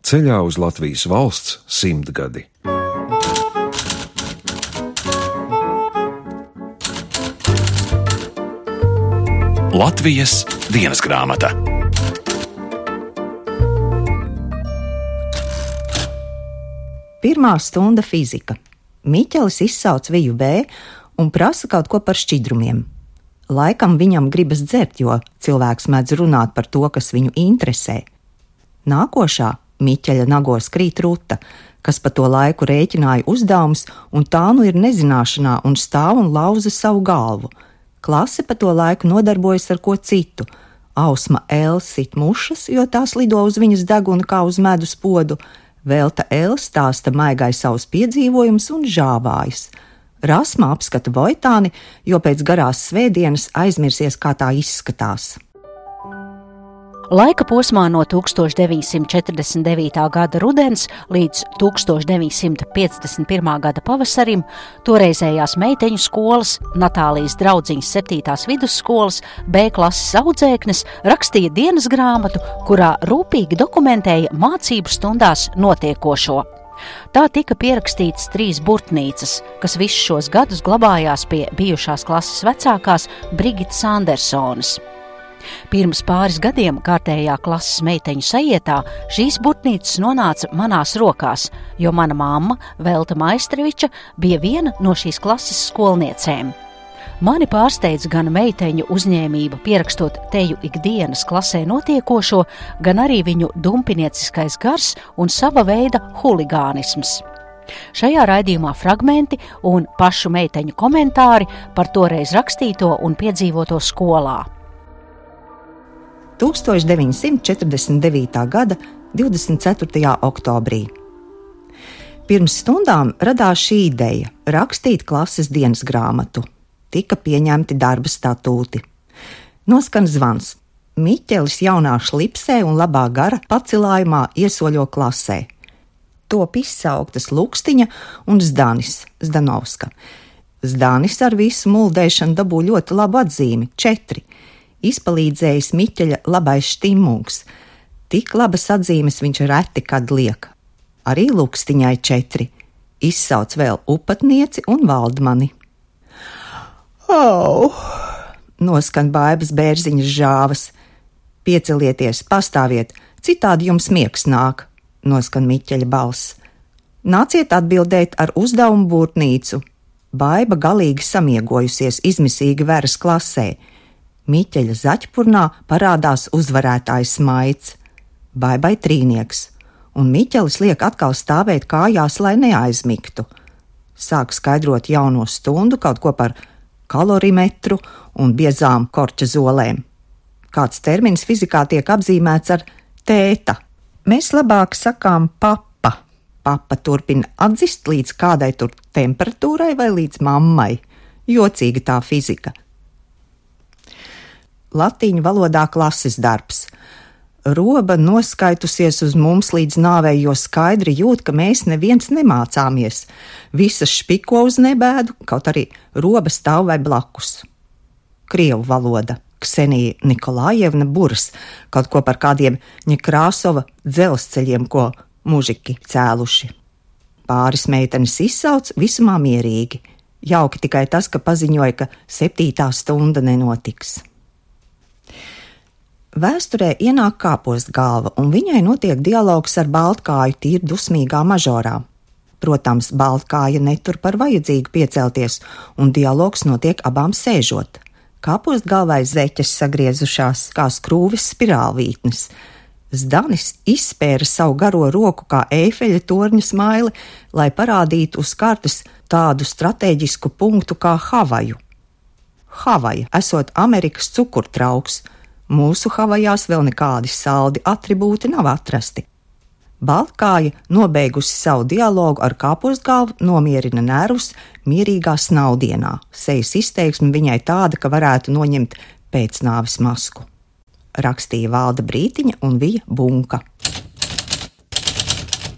ceļā uz Latvijas valsts 100 gadi. Latvijas dienas grāmata. Pirmā stunda fizika. Miķelis izsauc Viju B un prasa kaut ko par šķidrumiem. Laikam viņam gribas dzert, jo cilvēks mēdz runāt par to, kas viņu interesē. Nākošā Miķeļa nagos krīt Ruta, kas pa to laiku rēķināja uzdevumus, un tā nu ir nezināšanā un stāv un lauza savu galvu. Klase pa to laiku nodarbojas ar ko citu. Ausma L sit mušas, jo tās lido uz viņas deguna kā uz medus podu. Velta L stāsta maigai savus piedzīvojumus un žāvājas. Rasma apskata Vojtāni, jo pēc garās svētdienas aizmirsies, kā tā izskatās. Laika posmā no 1949. gada rudens līdz 1951. gada pavasarim toreizējās meiteņu skolas, Natālijas draudziņas 7. vidusskolas, B klases audzēknes rakstīja dienas grāmatu, kurā rūpīgi dokumentēja mācību stundās notiekošo. Tā tika pierakstītas 3 burtnīcas, kas visus šos gadus glabājās pie bijušās klases vecākās Brigitas Andersonas. Pirms pāris gadiem kārtējā klases meiteņu sajietā šīs burtnīcas nonāca manās rokās, jo mana mamma, Velta Maistreviča, bija viena no šīs klases skolniecēm. Mani pārsteidz gan meiteņu uzņēmība pierakstot teju ikdienas klasē notiekošo, gan arī viņu dumpinieciskais gars un sava veida huligānisms. Šajā raidījumā fragmenti un pašu meiteņu komentāri par toreiz rakstīto un piedzīvoto skolā. 1949. gada 24. oktobrī. Pirms stundām radās šī ideja – rakstīt klases dienas grāmatu. Tika pieņemti darba statūti. Noskan zvans. Miķelis jaunā šlipsē un labā gara pacilājumā iesoļo klasē. Top izsauktas Lukstiņa un Zdanis, Zdanovska. Zdanis ar visu muldēšanu dabū ļoti labu atzīmi – 4. Izpalīdzējis Miķeļa labais štimungs. Tik labas atzīmes viņš reti kad liek. Arī Lukstiņai 4. Izsauc vēl upatnieci un valdmani. Au! Noskan Baibas Bērziņas žāvas. Piecelieties, pastāviet, citādi jums miegs nāk, noskan Miķeļa balss. Nāciet atbildēt ar uzdevumu burtnīcu. Baiba galīgi samiegojusies, izmisīgi veras klasē. Miķeļa zaķpurnā parādās uzvarētājs Maids, Baibai trīnieks, un Miķelis liek atkal stāvēt kājās, lai neaizmigtu. Sāk skaidrot jauno stundu, kaut ko par kalorimetru un biezām korķa zolēm. Kāds termins fizikā tiek apzīmēts ar tēta. Mēs labāk sakām papa. Papa turpina atzist līdz kādai tur temperatūrai vai līdz mammai. Jocīga tā fizika. Latīņu valodā klases darbs. Roba noskaitusies uz mums līdz nāvei, jo skaidri jūt, ka mēs neviens nemācāmies. Visas špiko uz nebēdu, kaut arī roba stāv vai blakus. Krievu valoda. Ksenija Nikolājevna Buras, kaut ko par kādiem Ņekrāsova dzelzceļiem, ko mužiki cēluši. Pāris meitenes izsauc visumā mierīgi. Jauki tikai tas, ka paziņoja, ka 7. stunda nenotiks. Vēsturē ienāk Kāpostgalva, un viņai notiek dialogs ar Baltkāju tīri dusmīgā mažorā. Protams, Baltkāja netur par vajadzīgu piecelties, un dialogs notiek abām sēžot. Kāpostgalvai zeķes sagriezušās kā skrūves spirālvītnes. Zdanis izspēra savu garo roku kā Eifeļa torņa smaili, lai parādītu uz kartes tādu strateģisku punktu kā Havaju. Havaja esot Amerikas cukurtrauks. Mūsu Havajās vēl nekādi saldi atribūti nav atrasti. Baltkāja, nobeigusi savu dialogu ar Kāpostgalvu, nomierina nervus mierīgā snaudienā. Sejas izteiksme viņai tāda, ka varētu noņemt pēcnāves masku. Rakstīja Valda Brītiņa un Vija Bunka.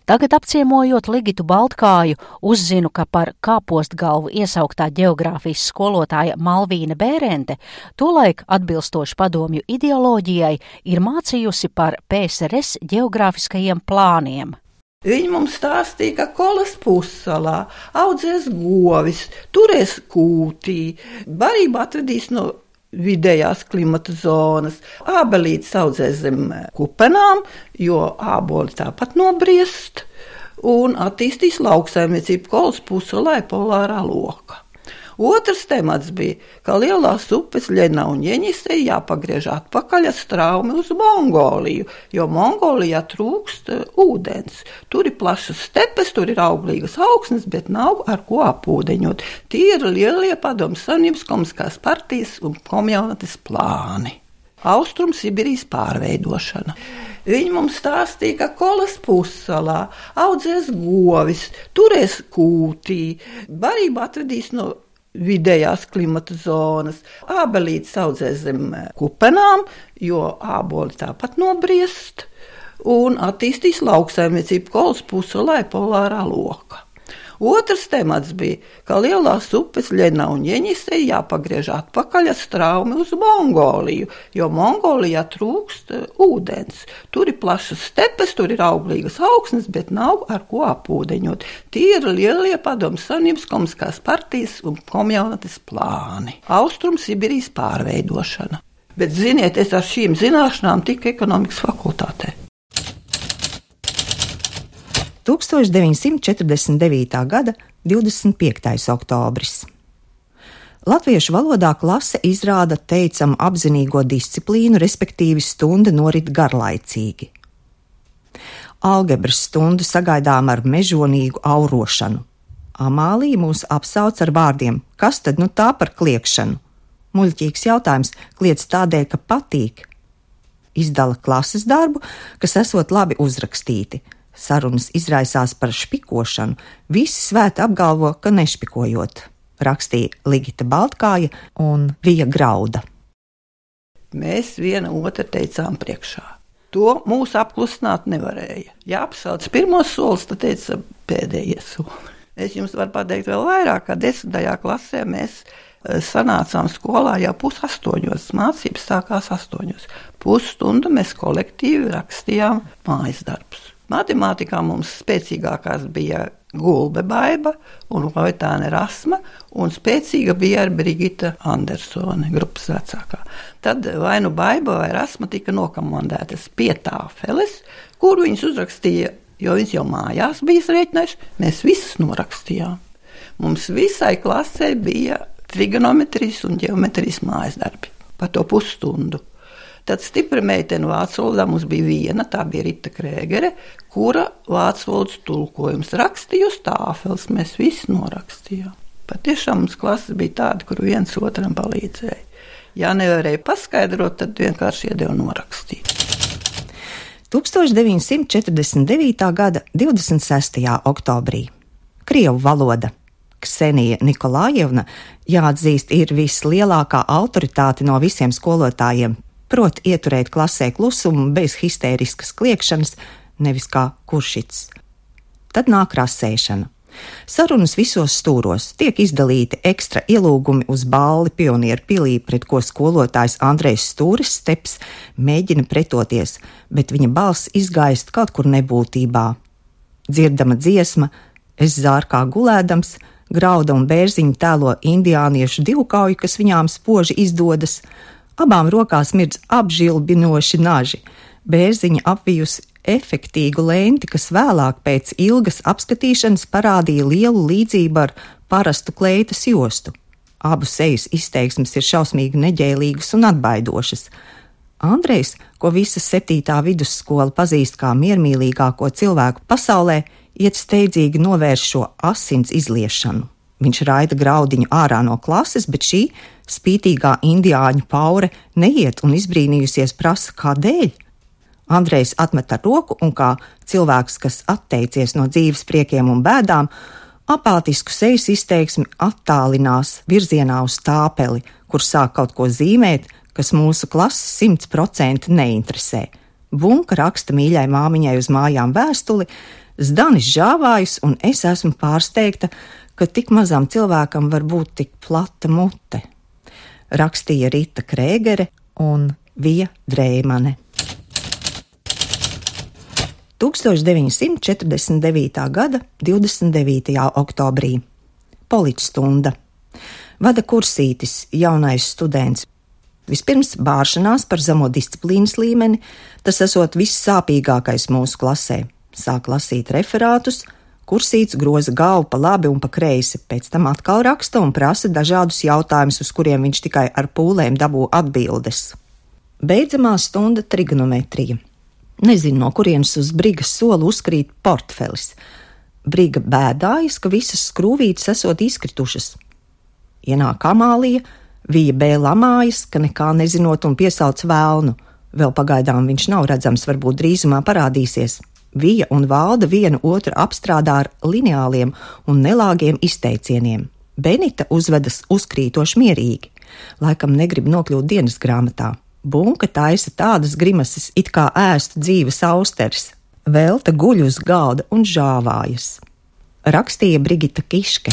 Tagad apciemojot Ligitu Baltkāju, uzzinu, ka par kāpostgalvu iesauktā ģeogrāfijas skolotāja Malvīna Bērente tolaik atbilstoši padomju ideoloģijai ir mācījusi par PSRS ģeogrāfiskajiem plāniem. Viņi mums stāstīja, ka Kolas pussalā audzēs govis, turēs kūtī, barību atvedīs no vidējās klimata zonas, ābelītes audzēs zem kupenām, jo āboli tāpat nobriest, un attīstīs lauksaimniecību Kolas pussalā polārā loka. Otrs temats bija, ka lielās upes Ļena un Jeņise jāpagriež atpakaļ ar straumi uz Mongoliju, jo Mongolijā trūkst ūdens. Tur ir plašas stepes, tur ir auglīgas augsnes, bet nav ar ko apūdeņot. Tie ir lielie Padomju Savienības komunistiskās partijas un komjaunates plāni. Austrum Sibirijas pārveidošana. Viņi mums stāstīja, ka Kolas pussalā audzēs govis, turēs kūtī, barību atvedīs no vidējās klimata zonas, ābelītes audzēs zem kupenām, jo āboli tāpat nobriest, un attīstīs lauksaimniecību Kolas pussalā polārā loka. Otrs temats bija, ka lielās upes Ļena un Jeņise jāpagriež atpakaļ ar straumi uz Mongoliju, jo Mongolijā trūkst ūdens. Tur ir plašas stepes, tur ir auglīgas augsnes, bet nav ar ko apūdeņot. Tie ir lielie Padomju Savienības komunistiskās partijas un komjaunates plāni. Austrum Sibirijas pārveidošana. Bet, ziniet, es ar šīm zināšanām tiku ekonomikas fakultātē. 1949. gada 25. oktobris. Latviešu valodā klase izrāda teicamu apzinīgo disciplīnu, respektīvi stunda norit garlaicīgi. Algebras stundu sagaidām ar mežonīgu aurošanu. Amālija mūs apsauc ar vārdiem: kas tad nu tā par kliekšanu? Muļķīgs jautājums, kliedz tādēļ, ka patīk. Izdala klases darbu, kas esot labi uzrakstīti. Sarunas izraisās par špikošanu, visi svēti apgalvo, ka nešpikojot, rakstīja Ligita Baltkāja un Vija Grauda. Mēs viena otru teicām priekšā. To mūs apklusināt nevarēja. Ja apsauc pirmos solis, tad teica pēdējie soli. Es jums varu pateikt vēl vairāk, ka 10. klasē mēs sanācām skolā jau 7:30, mācības sākās 8:00. Pusstundu mēs kolektīvi rakstījām mājas darbus. Matemātikā mums spēcīgākās bija Gulbe Baiba un Vojtāne Rasma, un spēcīga bija ar Brigita Andersone, grupas vecākā. Tad vai nu Baiba vai Rasma tika nokomandētas pie tāfeles, kuru viņas uzrakstīja, jo viņas jau mājās bija rēķinājuši, mēs visas norakstījām. Mums visai klasē bija trigonometrijas un ģeometrijas mājas darbi par to pusstundu. Tad stipra meitene vācu valodā mums bija viena, tā bija Rita Krēgere, kura vācu valodas tulkojums rakstīja uz tāfeles, mēs visi norakstījām. Patiešām mums klases bija tāda, kur viens otram palīdzēja. Ja nevarēja paskaidrot, tad vienkārši iedeva norakstīt. 1949. gada 26. oktobrī. Krievu valoda. Ksenija Nikolājevna, jāatzīst, ir vislielākā autoritāte no visiem skolotājiem. Prot ieturēt klasē klusumu bez histēriskas kliekšanas, nevis kā kuršits. Tad nāk rasēšana. Sarunas visos stūros, tiek izdalīti ekstra ielūgumi uz balli Pionieru pilī, pret ko skolotājs Andrejs Stūris Steps mēģina pretoties, bet viņa balss izgaist kaut kur nebūtībā. Dzirdama dziesma, es zārkā gulēdams, Grauda un Bērziņa tēlo indiāniešu divkauju, kas viņām spoži izdodas. Abām rokās mirdz apžilbinoši naži. Bērziņa apvijusi efektīgu lenti, kas vēlāk pēc ilgas apskatīšanas parādīja lielu līdzību ar parastu kleitas jostu. Abu sejas izteiksmes ir šausmīgi neģēlīgas un atbaidošas. Andrejs, ko visa 7. vidusskola pazīst kā miermīlīgāko cilvēku pasaulē, iet steidzīgi novērš šo asins izliešanu. Viņš raida Graudiņu ārā no klases, bet šī spītīgā indiāņu paure neiet un izbrīnījusies prasa, kādēļ. Andrejs atmet ar roku un kā cilvēks, kas atteicies no dzīves priekiem un bēdām, apātisku sejas izteiksmi attālinās virzienā uz tāpeli, kur sāk kaut ko zīmēt, kas mūsu klases 100% neinteresē. Bunka raksta mīļai māmiņai uz mājām vēstuli, Zdanis žāvājas, un es esmu pārsteigta, ka tik mazam cilvēkam var būt tik plata mute. Rakstīja Rita Krēgere un Vija Dreimane. 1949. gada 29. oktobrī. Policstunda. Vada kursītis, jaunais students. Vispirms bāršanās par zemo disciplīnas līmeni, tas esot vissāpīgākais mūsu klasē. Sāk lasīt referātus, kursīts groza galvu pa labi un pa kreisi, pēc tam atkal raksta un prasa dažādus jautājumus, uz kuriem viņš tikai ar pūlēm dabū atbildes. Beidzamā stunda trigonometrija. Nezinu, no kurienes uz Brigas soli uzkrīt portfelis. Briga bēdājas, ka visas skrūvītes esot izkritušas. Ienāk Amālija, Vija B. lamājas, ka nekā nezinot un piesauc vēlnu. Vēl pagaidām viņš nav redzams, varbūt drīzumā parādīsies. Vija un Valda vienu otru apstrādā ar lineāliem un nelāgiem izteicieniem. Benita uzvedas uzkrītoši mierīgi. Laikam negrib nokļūt dienas grāmatā. Bunka taisa tādas grimases, it kā ēstu dzīves austeris. Velta guļ uz galda un žāvājas. Rakstīja Brigita Kiške.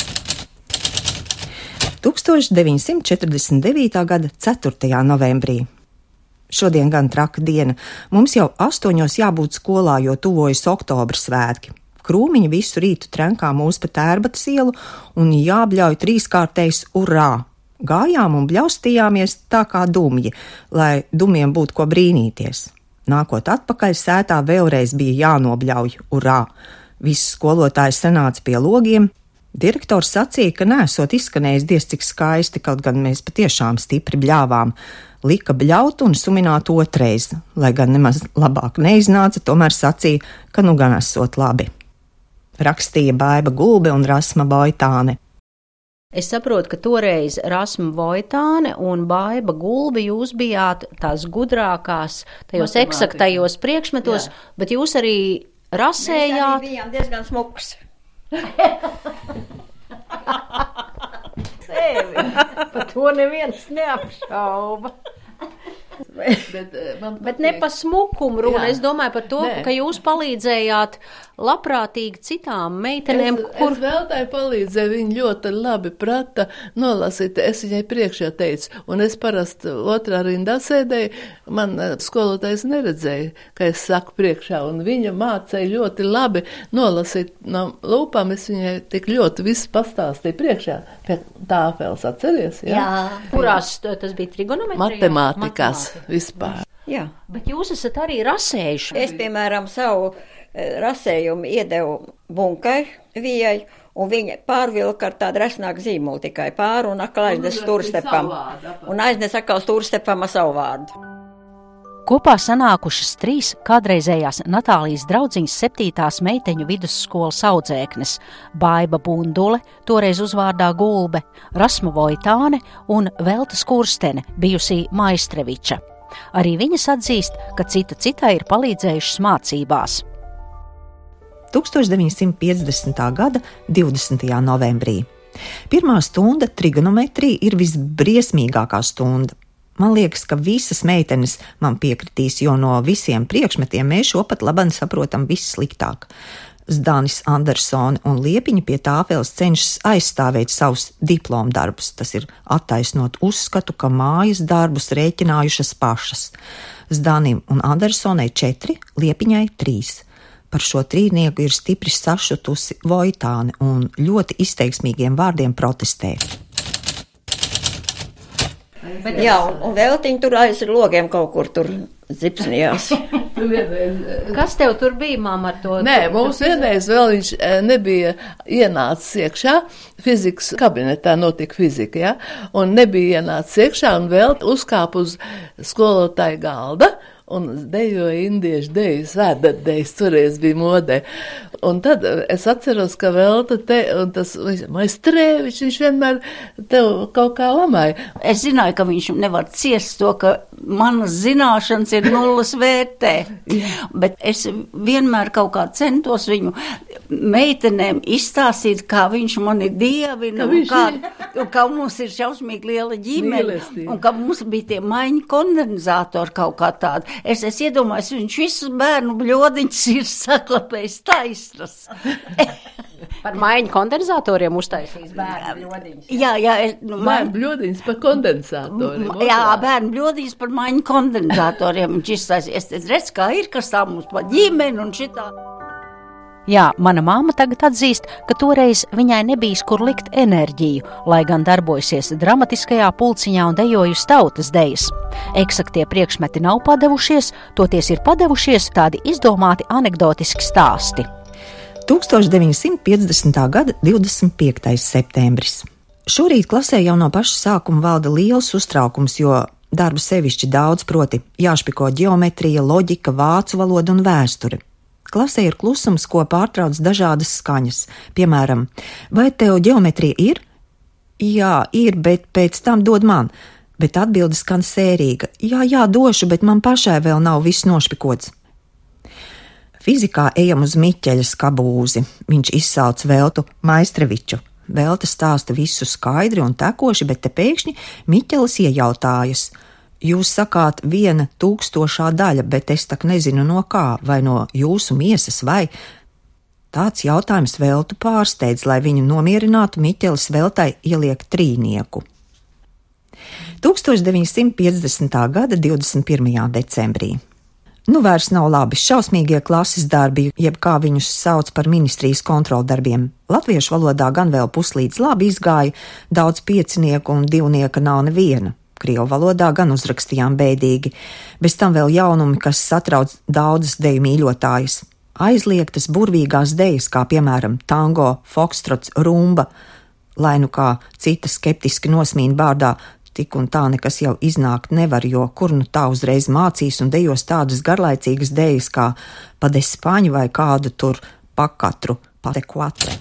1949. gada 4. novembrī. Šodien gan traka diena. Mums jau 8 jābūt skolā, jo tuvojas oktobra svētki. Krūmiņi visu rītu trenkā mūs pa Tērbatas ielu un jābļauj 3-kārtējs urā. Gājām un bļaustījāmies tā kā dumji, lai dumiem būtu ko brīnīties. Nākot atpakaļ sētā vēlreiz bija jānobļauj urā. Visi skolotāji sanāca pie logiem. Direktors sacīja, ka nesot izskanējis diez cik skaisti, kaut gan mēs patiešām stipri bļāvām. Lika bļaut un sumināt otreiz, lai gan nemaz labāk neiznāca, tomēr sacīja, ka nu gan esot labi. Rakstīja Baiba Gulbe un Rasma Boitāne. Es saprotu, ka toreiz Rasma Boitāne un Baiba Gulbe jūs bijāt tās gudrākās, tajos eksaktajos priekšmetos, bet jūs arī rasējāt. Mēs arī bijām diezgan smuks. Par to neviens neapšauba. Bet ne pa smukumu runa. Es domāju par to, ka jūs palīdzējāt labprātīgi citām meitenēm, Es Veltai palīdzēju, viņa ļoti labi prata nolasīt, es viņai priekšā teicu, un es parasti otrā rindā sēdēju, man skolotājs neredzēja, ka es saku priekšā, un viņa mācēja ļoti labi nolasīt no lūpām, es viņai tik ļoti visu pastāstīju priekšā, pie tāfēles atceries, jā? Jā. Kurās tas bija trigonometrijā? Matemātikās vispār. Jā. Bet jūs esat arī rasējuši. Es, piemēram, savu rasējumu iedevu Bunkai, Vijai, un viņa pārvilka ar tādu resnāku zīmolu tikai pāri un atkal aiznes Stūrstepam. Un aiznes atkal Stūrstepam ar savu vārdu. Kopā sanākušas 3 kādreizējās Natālijas draudziņas 7. meiteņu vidusskolas audzēknes – Baiba Bundule, toreiz uzvārdā Gulbe, Rasma Voitāne un Velta Skurstene, bijusī Maistreviča. Arī viņas atzīst, ka cita citai ir palīdzējušas mācībās. 1950. gada 20. novembrī. Pirmā stunda trigonometrija ir visbriesmīgākā stunda. Man liekas, ka visas meitenes man piekritīs, jo no visiem priekšmetiem mēs šo pat labāk saprotam vissliktāk. Zdanis Andersone un Liepiņa pie tāfēles cenšas aizstāvēt savus diplomdarbus. Tas ir attaisnot uzskatu, ka mājas darbus rēķinājušas pašas. Zdanim un Andersonei 4, Liepiņai 3. Par šo trīnieku ir stipri sašutusi Voitāne un ļoti izteiksmīgiem vārdiem protestē. Jā, un Veltiņa tur aiz logiem kaut kur tur zipsnījās. Kas tev tur bija, māma, ar to? Nē, mums vienreiz vēl viņš nebija ienācis iekšā, fizikas kabinetā notika fizika, ja? Un nebija ienācis iekšā un vēl uzkāp uz skolotāja galda un dejoja indiešu dejas, vēdardējas, toreiz bija modē. Un tad es atceros, ka Velta te, un tas Maistrēvičs, viņš vienmēr tev kaut kā lamāja. Es zināju, ka viņš nevar ciest to, ka manas zināšanas ir nulles vērtē, bet es vienmēr kaut kā centos viņu meitenēm izstāstīt, kā viņš mani dievina, un kā mums ir šausmīgi liela ģimene, un kā mums bija tie maiņu kondenzatori kaut kā tādi. Es iedomājos, viņš visus bērnu bļodiņus ir saklapējis taisnas. Par maiņu kondenzatoriem uztaisīs bērnu bļodiņus. Jā. Bērnu bļodiņus par kondenzatoriem. Jā, bērnu bļodiņus par maiņu kondenzatoriem viņš iztaisīs. Es redzu, kā ir, kas tā mums pa ģimeni un šitā. Jā, mana māma tagad atzīst, ka toreiz viņai nebijis kur likt enerģiju, lai gan darbojusies dramatiskajā pulciņā un dejojusi tautas dejas. Eksaktie priekšmeti nav padevušies, toties ir padevušies tādi izdomāti anekdotiski stāsti. 1950. gada 25. septembris. Šorīt klasē jau no paša sākuma valda liels uztraukums, jo darbu sevišķi daudz, proti jāšpiko ģeometrija, loģika, vācu valoda un vēsture. Klasē ir klusums, ko pārtrauc dažādas skaņas. Piemēram, vai tev ģeometrija ir? Jā, ir, bet pēc tam dod man. Bet atbilde skan sērīga. Jā, došu, bet man pašai vēl nav viss nošpikots. Fizikā ejam uz Miķeļa skabūzi. Viņš izsauc Veltu Maistreviču. Velta stāsta visu skaidri un tekoši, bet te pēkšņi Miķelis iejautājas. Jūs sakāt 1/1000 daļa, bet es tak nezinu no kā, vai no jūsu miesas, vai... Tāds jautājums Veltu pārsteidz, lai viņu nomierinātu, Miķelis Veltai ieliek trīnieku. 1950. gada 21. decembrī. Nu vairs nav labi, šausmīgie klases darbi, jeb kā viņus sauc par ministrijas kontroldarbiem. Latviešu valodā gan vēl puslīdz labi izgāja, daudz piecinieku un divnieka nav neviena. Krievu valodā gan uzrakstījām bēdīgi, bez tam vēl jaunumi, kas satrauc daudzas deju mīļotājas. Aizliegtas burvīgās dejas, kā piemēram tango, fokstrots, rumba, lai nu kā cita skeptiski nosmīna bārdā, tik un tā nekas jau iznākt nevar, jo kur nu tā uzreiz mācīs un dejos tādas garlaicīgas dejas kā padespaņu vai kādu tur pakatru, patekvatre.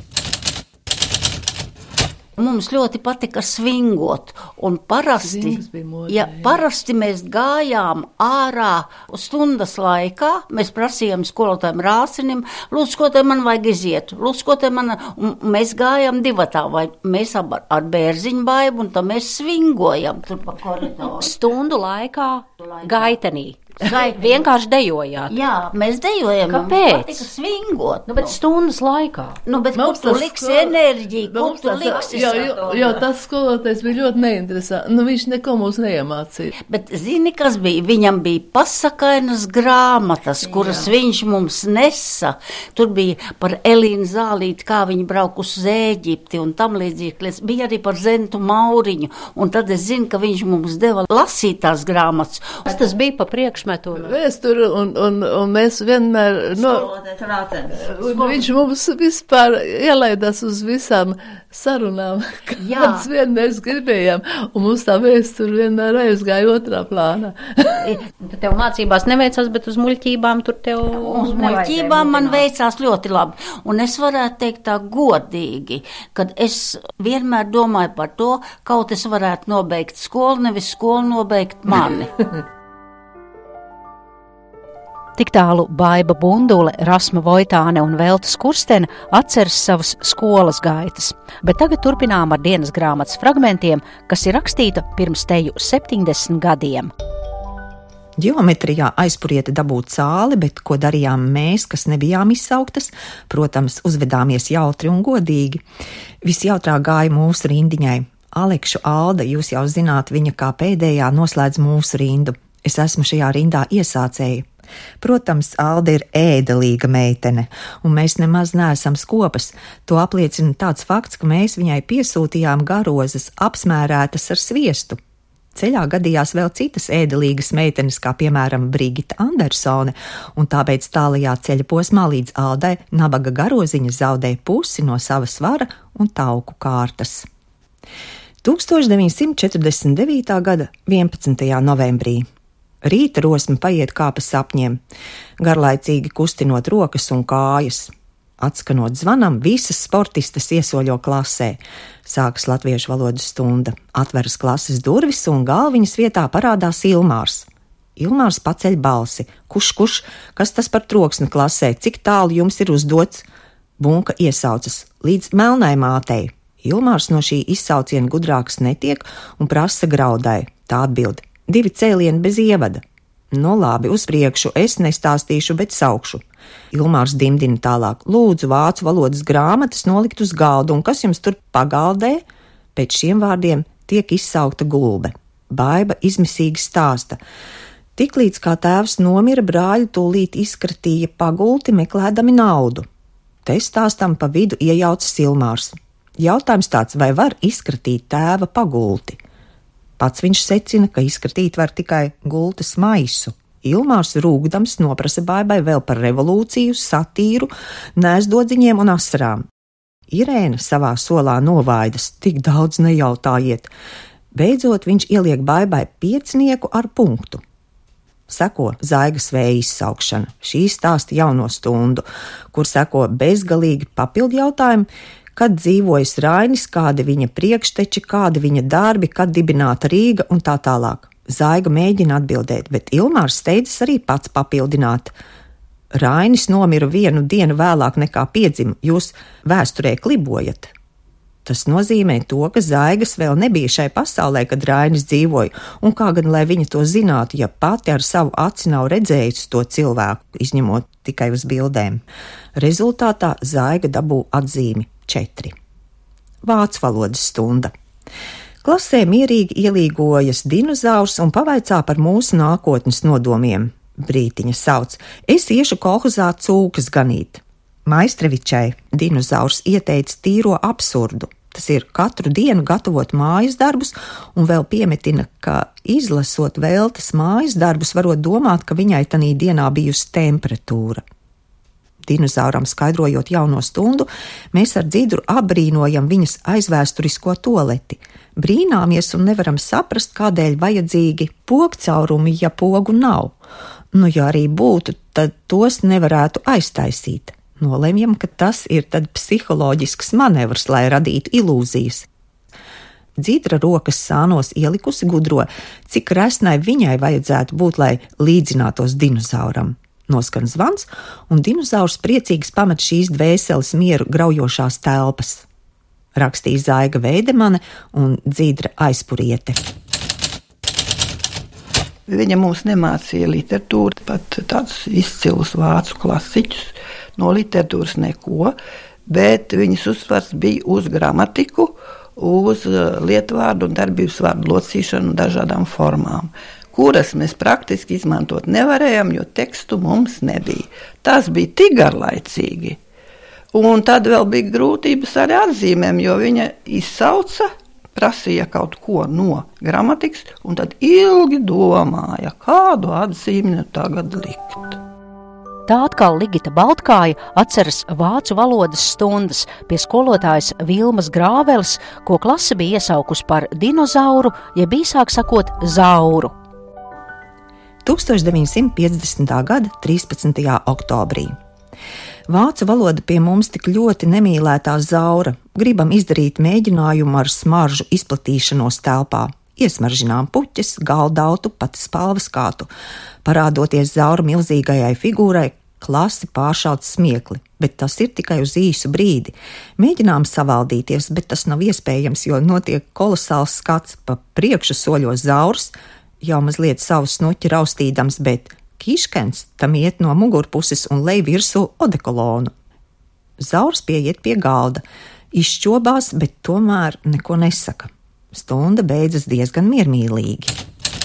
Mums ļoti patika svingot, un parasti mēs gājām ārā stundas laikā, mēs prasījām skolotājiem Rācinim, lūdzu, skolotāji, man vajag iziet, lūdzu, skolotāji, un mēs gājām divatā, vai mēs ar Bērziņu Baibu, un tad mēs svingojam tur pa koridoru. Stundu laikā gaitenī. Vienkārši dejojāt. Jā, mēs dejojam. Kāpēc? Mums patika svingot. Bet stundas laikā. Bet kur tu liksi enerģiju, kur tu liksi? Jo tas skolotājs bija ļoti neinteresanti. Viņš neko mūs neiemācīja. Bet zini, kas bija? Viņam bija pasakainas grāmatas, kuras viņš mums nesa. Tur bija par Elīnu Zālīti, kā viņa brauk uz Ēģipti un tam līdzīgi. Bija arī par Zentu Mauriņu. Un tad es zinu, ka viņš mums deva lasīt tās grāmatas. Tas bija pa priekšu. Vēsturi, un mēs vienmēr viņš mums vispār ielaidās uz visām sarunām, kādas vien mēs gribējām, un mums tā vēsturi vienmēr aizgāja otrā plānā. Tev mācībās neveicās, bet uz muļķībām tur tev... Uz muļķībām man veicās ļoti labi, un es varētu teikt tā godīgi, kad es vienmēr domāju par to, kaut es varētu nobeigt skolu, nevis skolu nobeigt mani. Tik tālu Baiba Bundule, Rasma Vojtāne un Velta Skurstene atceras savas skolas gaitas, bet tagad turpinām ar dienas grāmatas fragmentiem, kas ir rakstīta pirms teju 70 gadiem. Ģeometrijā aizpurieta dabūt cāli, bet ko darījām mēs, kas nebijām izsauktas? Protams, uzvedāmies jautri un godīgi. Visjautrāk gāja mūsu rindiņai. Alekšu Alda, jūs jau zināt, viņa kā pēdējā noslēdz mūsu rindu. Es esmu šajā rindā iesācēja. Protams, Alda ir ēdelīga meitene, un mēs nemaz neesam skopas. To apliecina tāds fakts, ka mēs viņai piesūtījām garozas apsmērētas ar sviestu. Ceļā gadījās vēl citas ēdelīgas meitenes, kā piemēram Brigita Andersone, un tāpēc tālajā ceļa posmā līdz Aldai nabaga garoziņa zaudēja pusi no sava svara un tauku kārtas. 1949. gada 11. novembrī. Rīta rosme paiet kā pa sapņiem, garlaicīgi kustinot rokas un kājas. Atskanot zvanam, visas sportistas iesoļo klasē. Sākas latviešu valodas stunda, atveras klases durvis un galviņas vietā parādās Ilmārs. Ilmārs paceļ balsi. Kurš, kas tas par troksni klasē, cik tālu jums ir uzdots? Bunka iesaucas līdz melnai mātei. Ilmārs no šī izsauciena gudrāks netiek un prasa graudai. Tā atbild: 2 cēlieni bez ievada. No labi, uz priekšu, es nestāstīšu, bet saukšu. Ilmārs dimdina tālāk: lūdzu, vācu valodas grāmatas nolikt uz galdu, un kas jums tur pagaldē? Pēc šiem vārdiem tiek izsaukta gulbe. Baiba izmisīgi stāsta. Tiklīdz kā tēvs nomira, brāļi tūlīt izkratīja pagulti, meklēdami naudu. Te stāstam pa vidu iejaucas Ilmārs. Jautājums tāds, vai var izkratīt tēva pagulti? Pats viņš secina, ka izkratīt var tikai gultas maisu. Ilmārs rūgdams noprasa Baibai vēl par revolūciju, satīru, nēsdodziņiem un asarām. Irēna savā solā novaidas: tik daudz nejautājiet. Beidzot viņš ieliek Baibai 5 ar punktu. Seko zaigas vēja izsaukšana, šī stāsta jauno stundu, kur seko bezgalīgi papildu jautājumi, kad dzīvojas Rainis, kādi viņa priekšteči, kādi viņa darbi, kad dibināta Rīga un tā tālāk. Zaiga mēģina atbildēt, bet Ilmārs steidzas arī pats papildināt. Rainis nomira 1 dienu vēlāk nekā piedzima, jūs vēsturē klibojat. Tas nozīmē to, ka Zaigas vēl nebija šai pasaulē, kad Rainis dzīvoja, un kā gan lai viņa to zinātu, ja pati ar savu aci nav redzējusi to cilvēku, izņemot tikai uz bildēm. Rezultātā Zaiga dabū atzīmi 4. Vācu valodas stunda. Klasē mierīgi ielīgojas dinozaurs un pavaicā par mūsu nākotnes nodomiem. Brītiņa sauc: es iešu kolhozā cūkas ganīt. Maistrevičai dinozaurs ieteica tīro absurdu. Tas ir katru dienu gatavot mājas darbus, un vēl piemetina, ka izlasot Veltes mājas darbus, varot domāt, ka viņai tanī dienā bijusi temperatūra. Dinozauram skaidrojot jauno stundu, mēs ar Dzidru apbrīnojam viņas aizvēsturisko toleti. Brīnāmies un nevaram saprast, kādēļ vajadzīgi pogcaurumi, ja pogu nav. Nu, ja arī būtu, tad tos nevarētu aiztaisīt. Nolemjam, ka tas ir tad psiholoģisks manevrs, lai radītu ilūzijas. Dzidra rokas sānos ielikusi gudro, cik resnai viņai vajadzētu būt, lai līdzinātos dinozauram. Noskan zvans, un dinozaurs priecīgs pamet šīs dvēseles mieru graujošās telpas. Rakstīja Zaiga Veidemane un Dzidra Aizpuriete. Viņa mums nemācīja literatūru, pat tādus izcilus vācu klasiķus, no literatūras neko, bet viņas uzsvars bija uz gramatiku, uz lietvārdu un darbības vārdu locīšanu dažādām formām, kuras mēs praktiski izmantot nevarējām, jo tekstu mums nebija. Tas bija tik garlaicīgi. Un tad vēl bija grūtības ar atzīmēm, jo viņa izsauca, prasīja kaut ko no gramatikas, un tad ilgi domāja, kādu atzīmi tagad likt. Tā atkal Ligita Baltkāja atceras vācu valodas stundas pie skolotājas Vilmas Grāveles, ko klase bija iesaukusi par dinozauru, jeb īsāk sakot zauru. 1950. gada 13. oktobrī. Vācu valoda pie mums tik ļoti nemīlētā zaura. Gribam izdarīt mēģinājumu ar smaržu izplatīšanos telpā. Iesmaržinām puķes, galdautu, pat spalvas kātu. Parādoties zaura milzīgajai figūrai, klasi pāršauc smiekli, bet tas ir tikai uz īsu brīdi. Mēģinām savaldīties, bet tas nav iespējams, jo notiek kolosāls skats, pa priekšu soļo zaurs, jau mazliet savu snuķi raustīdams, bet kiškens tam iet no mugurpuses un lej virsū odekolonu. Zaurs pieiet pie galda, izšķobās, bet tomēr neko nesaka. Stunda beidzas diezgan miermīlīgi.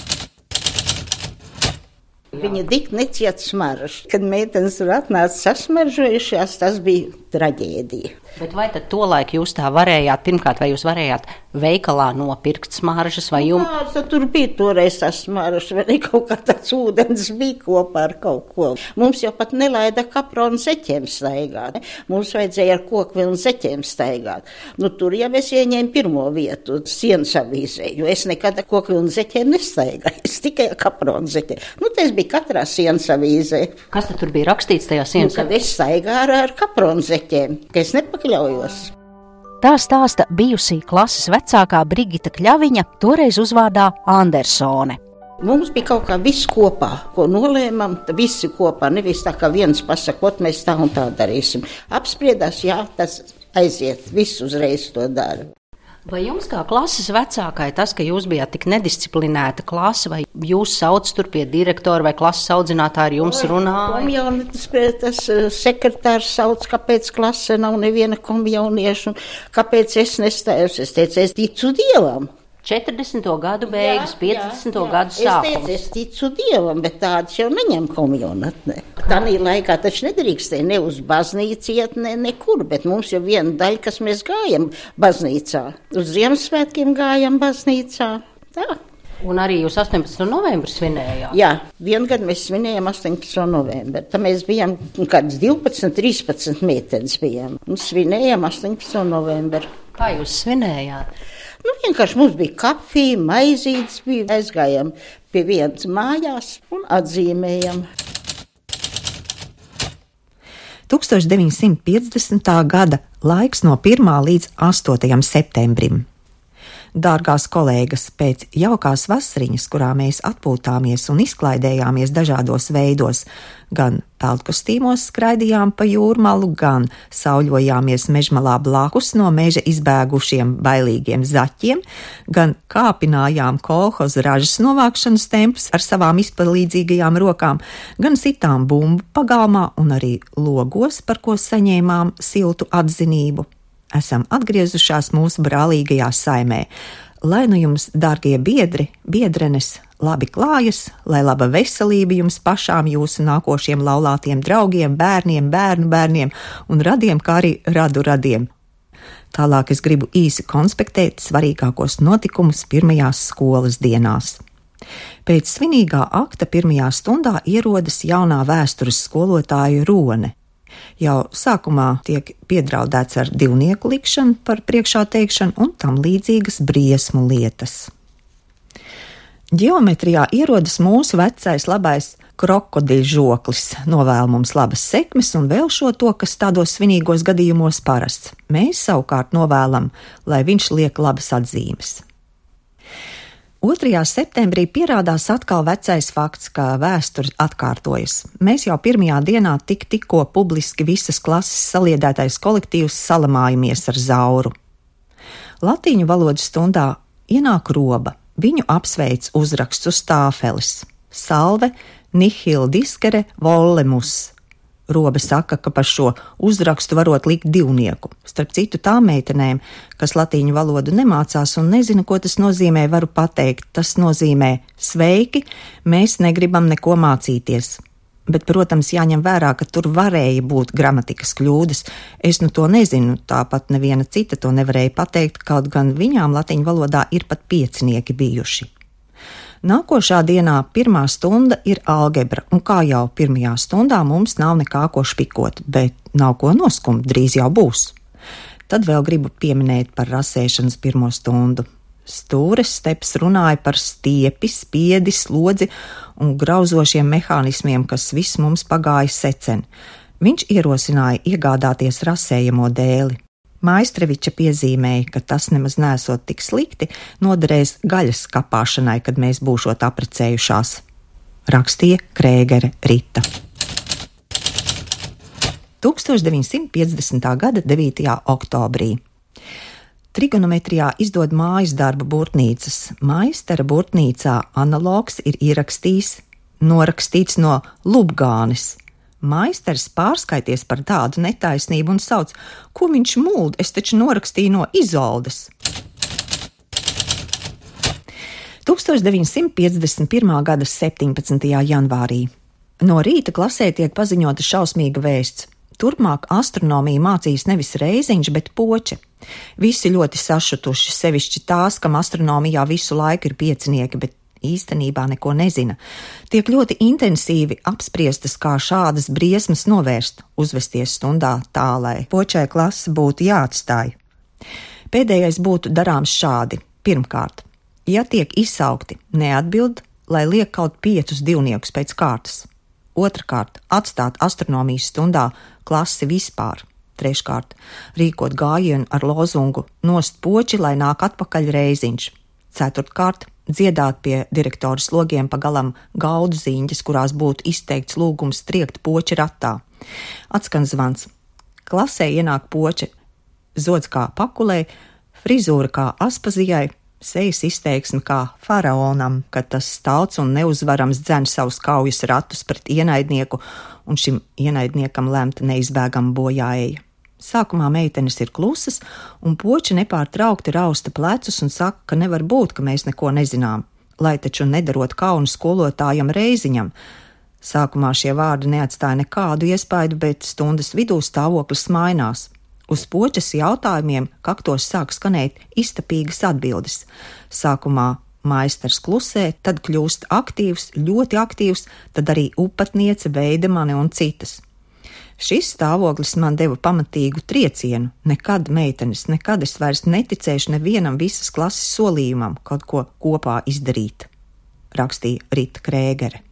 Viņa tik neciet smaržu. Kad meitenes tur atnāca sasmaržojušās, tas bija traģēdija. Bet vai tad tolaik jūs tā varējāt, pirmkārt, vai jūs varējāt veikalā nopirkt smaržas, vai jums? Jā, tur bija toreiz tas smaržas, vai kaut kā tāds ūdens bija kopā ar kaut ko. Mums jau pat nelaida kapronu zeķiem staigāt. Mums vajadzēja ar kokvilnu zeķiem staigāt. Nu, tur jau es ieņēmu pirmo vietu sienas avīzē, jo es nekad kokvilnu zeķiem nestaigāju. Es tikai ar kapronu zeķiem. Nu, tas bija katrā sienas avīzē. Kas tad tur bija rakstīts tajā sienas avīzē? Kad es staigāju ar kapronu zeķiem, ka es nepakļaujos. Tā stāsta bijusī klases vecākā Brigita Kļaviņa, toreiz uzvārdā Andersone. Mums bija kaut kā viss kopā, ko nolēmām, visi kopā, nevis tā kā viens pasakot, mēs tā un tā darīsim. Apspriedās, jā, tas aiziet, viss uzreiz to dara. Vai jums kā klases vecākai tas, ka jūs bijāt tik nedisciplinēta klase, vai jūs sauc tur pie direktora vai klases audzinātāja, jums runāja? Komjaunietis, tas sekretārs sauc, kāpēc klase nav neviena komjaunieša, kāpēc es nestājos. Es teicu, es ticu Dievam. 40. gadu beigas, 50. gadu sākums. Es ticu Dievam, bet tādas jau neņem komjaunatnē. Tanī laikā taču nedrīkstēja ne uz baznīcu iet, nekur, bet mums jau viena daļa, kas mēs gājam baznīcā. Uz Ziemassvētkiem gājam baznīcā. Tā. Un arī jūs 18. novembri svinējāt? Jā, vienu gadu mēs svinējām 18. novembri. Tad mēs bijām kāds 12, 13 meitenes bijām. Un svinējām 18. novembri. Kā jūs svinējāt? Vienkārši mums bija kafija, maizītes bija. Aizgājām pie vienas mājās un atzīmējam. 1950. gada laiks no 1. līdz 8. septembrim. Dārgās kolēgas, pēc jaukās vasariņas, kurā mēs atpūtāmies un izklaidējāmies dažādos veidos, gan peldkostīmos skraidījām pa jūrmalu, gan sauļojāmies mežmalā blakus no meža izbēgušiem bailīgiem zaķiem, gan kāpinājām kolhoza ražas novākšanas tempus ar savām izpalīdzīgajām rokām, gan sitām bumbu pagalmā un arī logos, par ko saņēmām siltu atzinību. Esam atgriezušās mūsu brālīgajā saimē. Lai nu jums, dārgie biedri, biedrenes, labi klājas, lai laba veselība jums pašām, jūsu nākošiem laulātiem draugiem, bērniem, bērniem un radiem, kā arī radiem. Tālāk es gribu īsi konspektēt svarīgākos notikumus pirmajās skolas dienās. Pēc svinīgā akta pirmajā stundā ierodas jaunā vēstures skolotāja Rone. Jau sākumā tiek piedraudēts ar divnieku likšanu par priekšā teikšanu un tam līdzīgas briesmu lietas. Ģeometrijā ierodas mūsu vecais labais krokodiļžoklis, novēl mums labas sekmes un vēl šo to, kas tādos svinīgos gadījumos parasts. Mēs savukārt novēlam, lai viņš liek labas atzīmes. 2. septembrī pierādās atkal vecais fakts, ka vēsture atkārtojas. Mēs jau pirmajā dienā tikko publiski visas klases saliedētais kolektīvs salamājamies ar Zauru. Latīņu valodas stundā ienāk Roba. Viņu apsveic uzraksts uz tāfeles. Salve nihil discere vollemus. Roba saka, ka par šo uzrakstu varot likt divnieku. Starp citu tām meitenēm, kas latīņu valodu nemācās un nezina, ko tas nozīmē, varu pateikt. Tas nozīmē sveiki, mēs negribam neko mācīties. Bet, protams, jāņem vērā, ka tur varēja būt gramatikas kļūdas. Es to nezinu, tāpat neviena cita to nevarēja pateikt, kaut gan viņām latīņu valodā ir pat piecinieki bijuši. Nākošā dienā pirmā stunda ir algebra, un kā jau pirmajā stundā mums nav nekā ko špikot, bet nav ko noskumt, drīz jau būs. Tad vēl gribu pieminēt par rasēšanas pirmo stundu. Stūres Steps runāja par stiepi, spiedi, slodzi un grauzošiem mehānismiem, kas viss mums pagāja secen. Viņš ierosināja iegādāties rasējamo dēli. Maistreviča piezīmēja, ka tas nemaz nesot tik slikti, noderēs gaļas kapāšanai, kad mēs būšot aprecējušās. Rakstīja Krēgere Rita. 1950. gada 9. oktobrī. Trigonometrijā izdod mājas darba burtnīcas. Maistera burtnīcā analogs ir norakstīts no Lubgānes. Maisters pārskaities par tādu netaisnību un sauc, ko viņš mūld, es taču norakstīju no Izoldes. 1951. gada 17. janvārī. No rīta klasē tiek paziņota šausmīga vēsts. Turpmāk astronomiju mācīs nevis Reiziņš, bet Poče. Visi ļoti sašutuši, sevišķi tās, kam astronomijā visu laiku ir piecinieki, bet īstenībā neko nezina. Tiek ļoti intensīvi apspriestas, kā šādas briesmas novērst, uzvesties stundā tā, lai Počai klase būtu jāatstāj. Pēdējais būtu darāms šādi. Pirmkārt, ja tiek izsaukti, neatbild, lai liek kaut 5 divniekus pēc kārtas. Otrakārt, atstāt astronomijas stundā klasi vispār. Treškārt, rīkot gājienu ar lozungu nost Poči, lai nāk atpakaļ Reiziņš. Ceturtkārt, dziedāt pie direktoras logiem pagalam gaudu ziņas, kurās būtu izteikts lūgums triekt poči ratā. Atskan zvans. Klasē ienāk poči, zods kā pakulē, frizūra kā Aspazijai, sejas izteiksme kā faraonam, kad tas stalts un neuzvarams dzen savus kaujas ratus pret ienaidnieku, un šim ienaidniekam lemta neizbēgama bojāeja. Sākumā meitenes ir klusas, un poči nepārtraukti rausta plecus un saka, ka nevar būt, ka mēs neko nezinām, lai taču nedarot kaunu skolotājam Reiziņam. Sākumā šie vārdi neatstāja nekādu iespaidu, bet stundas vidū stāvoklis mainās. Uz počas jautājumiem kaktos sāk skanēt iztapīgas atbildes. Sākumā maistars klusē, tad kļūst aktīvs, ļoti aktīvs, tad arī upatniece, veidemane un citas. Šis stāvoklis man deva pamatīgu triecienu. Nekad, meitenes, nekad es vairs neticēšu nevienam visas klases solījumam kaut ko kopā izdarīt, rakstīja Rita Krēgere.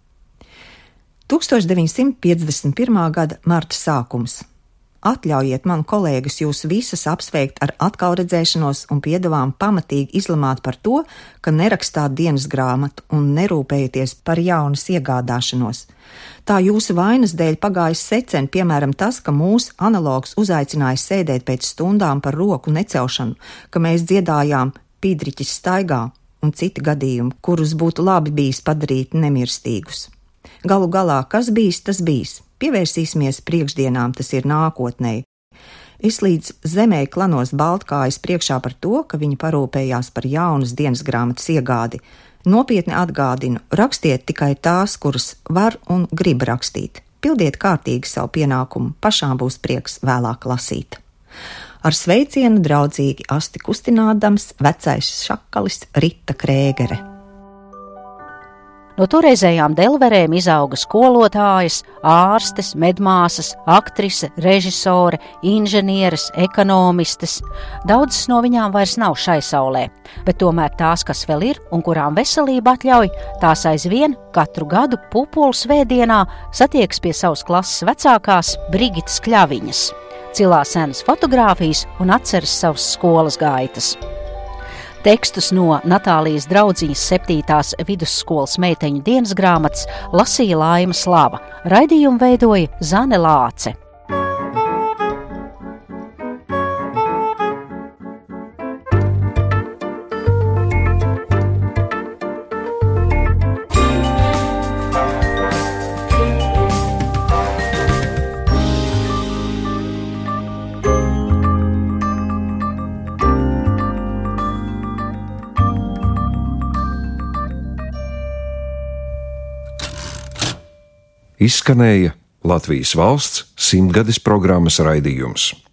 1951. gada marta sākums. Atļaujiet man, kolēģis, jūs visas apsveikt ar atkal redzēšanos un piedāvām pamatīgi izlemāt par to, ka nerakstāt dienas grāmatu un nerūpējaties par jaunas iegādāšanos. Tā jūsu vainas dēļ pagājis secen, piemēram, tas, ka mūsu analogs uzaicināja sēdēt pēc stundām par roku necelšanu, ka mēs dziedājām Pīdriķis staigā un citi gadījumi, kurus būtu labi bijis padarīt nemirstīgus. Galu galā, kas bijis, tas bijis. Pievērsīsimies priekšdienām, tas ir nākotnē. Es līdz zemē klanos baltkājas priekšā par to, ka viņi parūpējās par jaunas dienas grāmatas iegādi. Nopietni atgādinu, rakstiet tikai tās, kuras var un grib rakstīt. Pildiet kārtīgi savu pienākumu, pašām būs prieks vēlāk lasīt. Ar sveicienu draudzīgi asti kustinādams vecais šakalis Rita Krēgere. No toreizējām Delverēm izauga skolotājas, ārstes, medmāsas, aktrise, režisore, inženieres, ekonomistes. Daudzas no viņām vairs nav šai saulē, bet tomēr tās, kas vēl ir un kurām veselība atļauj, tās aizvien katru gadu Pupulu svētdienā satiekas pie savas klases vecākās Brigitas Kļaviņas, cilā senas fotogrāfijas un atceras savas skolas gaitas. Tekstus no Natālijas draudziņas 7. vidusskolas meiteņu dienas grāmatas lasīja Laima Slava. Raidījumu veidoja Zane Lāce. Izskanēja Latvijas valsts 100. programmas raidījums.